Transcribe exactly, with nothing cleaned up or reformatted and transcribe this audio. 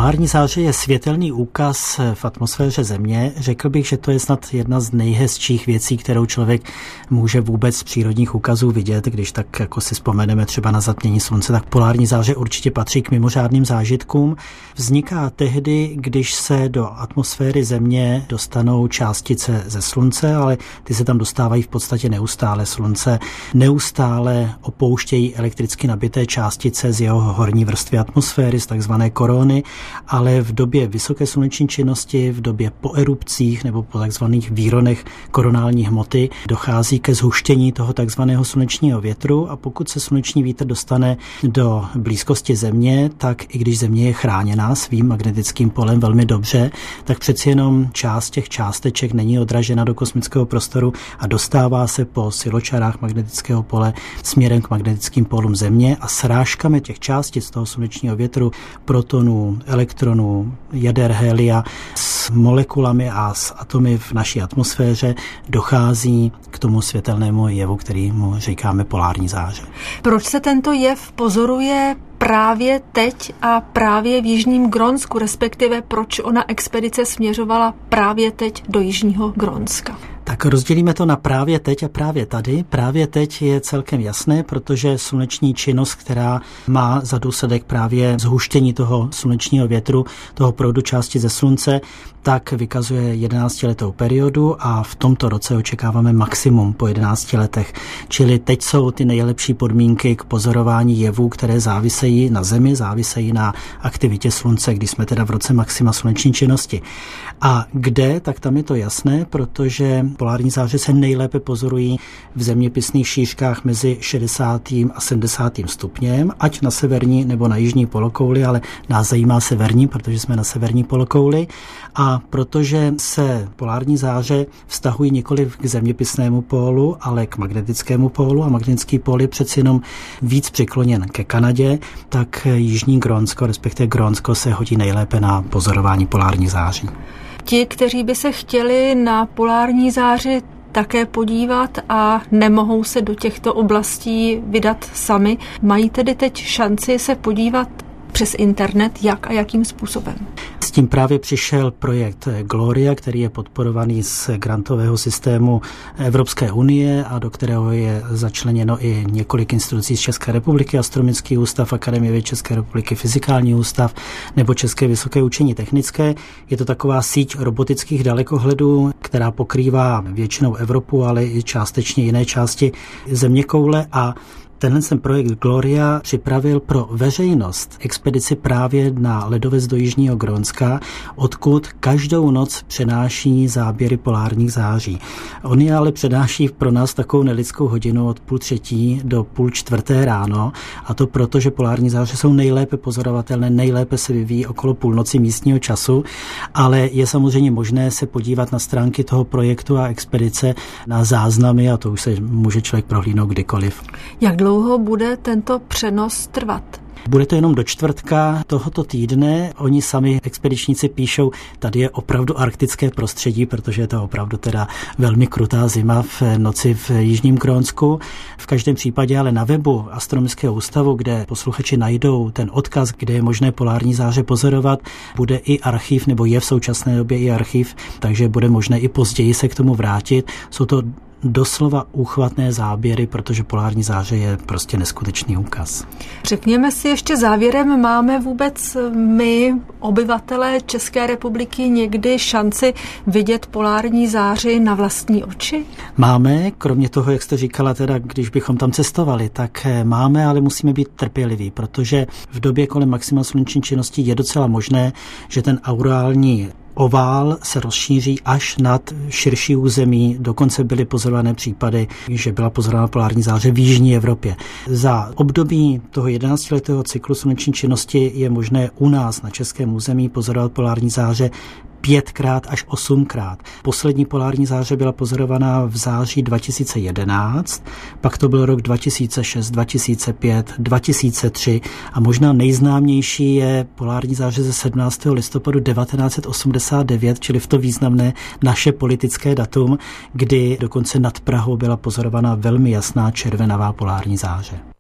Polární záře je světelný úkaz v atmosféře Země. Řekl bych, že to je snad jedna z nejhezčích věcí, kterou člověk může vůbec z přírodních úkazů vidět. Když tak jako si vzpomeneme třeba na zatmění slunce, tak polární záře určitě patří k mimořádným zážitkům. Vzniká tehdy, když se do atmosféry Země dostanou částice ze slunce, ale ty se tam dostávají v podstatě neustále. Slunce neustále opouštějí elektricky nabité částice z jeho horní vrstvy atmosféry, z takzvané korony, ale v době vysoké sluneční činnosti, v době po erupcích nebo po takzvaných výronech koronální hmoty dochází ke zhuštění toho takzvaného slunečního větru, a pokud se sluneční vítr dostane do blízkosti Země, tak i když Země je chráněná svým magnetickým polem velmi dobře, tak přeci jenom část těch částeček není odražena do kosmického prostoru a dostává se po siločarách magnetického pole směrem k magnetickým pólům Země a srážkami těch částic toho slunečního větru, protonů, elektronů, jader helia s molekulami a s atomy v naší atmosféře dochází k tomu světelnému jevu, který mu říkáme polární záře. Proč se tento jev pozoruje právě teď a právě v Jižním Grónsku, respektive proč ona expedice směřovala právě teď do Jižního Grónska? Tak rozdělíme to na právě teď a právě tady. Právě teď je celkem jasné, protože sluneční činnost, která má za důsledek právě zhuštění toho slunečního větru, toho proudu části ze slunce, tak vykazuje jedenáctiletou periodu a v tomto roce očekáváme maximum po jedenácti letech. Čili teď jsou ty nejlepší podmínky k pozorování jevů, které závisejí na Zemi, závisejí na aktivitě slunce, když jsme teda v roce maxima sluneční činnosti. A kde, tak tam je to jasné, protože polární záře se nejlépe pozorují v zeměpisných šířkách mezi šedesátým a sedmdesátým stupněm, ať na severní nebo na jižní polokouli, ale nás zajímá severní, protože jsme na severní polokouli. A protože se polární záře vztahují nikoliv k zeměpisnému pólu, ale k magnetickému pólu a magnetický pól je přeci jenom víc přikloněn ke Kanadě, tak Jižní Grónsko, respektive Grónsko se hodí nejlépe na pozorování polárních září. Ti, kteří by se chtěli na polární záři také podívat a nemohou se do těchto oblastí vydat sami, mají tedy teď šanci se podívat přes internet, jak a jakým způsobem? S tím právě přišel projekt Gloria, který je podporovaný z grantového systému Evropské unie a do kterého je začleněno i několik institucí z České republiky, Astronomický ústav, Akademie věd České republiky, Fyzikální ústav nebo České vysoké učení technické. Je to taková síť robotických dalekohledů, která pokrývá většinou Evropu, ale i částečně jiné části zeměkoule, a tenhle ten projekt Gloria připravil pro veřejnost expedici právě na ledovec do Jižního Grónska, odkud každou noc přenáší záběry polárních září. On je ale přenáší pro nás takovou nelidskou hodinu od půl třetí do půl čtvrté ráno, a to proto, že polární záře jsou nejlépe pozorovatelné, nejlépe se vyvíjí okolo půlnoci místního času, ale je samozřejmě možné se podívat na stránky toho projektu a expedice na záznamy a to už se může člověk prohlídnout kdykoliv. Jak dlouho bude tento přenos trvat? Bude to jenom do čtvrtka tohoto týdne. Oni sami expedičníci píšou, tady je opravdu arktické prostředí, protože je to opravdu teda velmi krutá zima v noci v Jižním Grónsku. V každém případě ale na webu Astronomického ústavu, kde posluchači najdou ten odkaz, kde je možné polární záře pozorovat, bude i archiv, nebo je v současné době i archiv, takže bude možné i později se k tomu vrátit. Jsou to doslova úchvatné záběry, protože polární záře je prostě neskutečný úkaz. Řekněme si ještě závěrem, máme vůbec my, obyvatelé České republiky, někdy šanci vidět polární záři na vlastní oči? Máme, kromě toho, jak jste říkala, teda, když bychom tam cestovali, tak máme, ale musíme být trpěliví, protože v době kolem maxima sluneční činnosti je docela možné, že ten aurální ovál se rozšíří až nad širší území. Dokonce byly pozorované případy, že byla pozorována polární záře v jižní Evropě. Za období toho jedenáctiletého cyklu sluneční činnosti je možné u nás na českém území pozorovat polární záře pětkrát až osmkrát. Poslední polární záře byla pozorovaná v září dva tisíce jedenáct, pak to byl rok dva tisíce šest, dva tisíce pět, dva tisíce tři a možná nejznámější je polární záře ze sedmnáctého listopadu devatenáct set osmdesát devět, čili v to významné naše politické datum, kdy dokonce nad Prahou byla pozorovaná velmi jasná červenavá polární záře.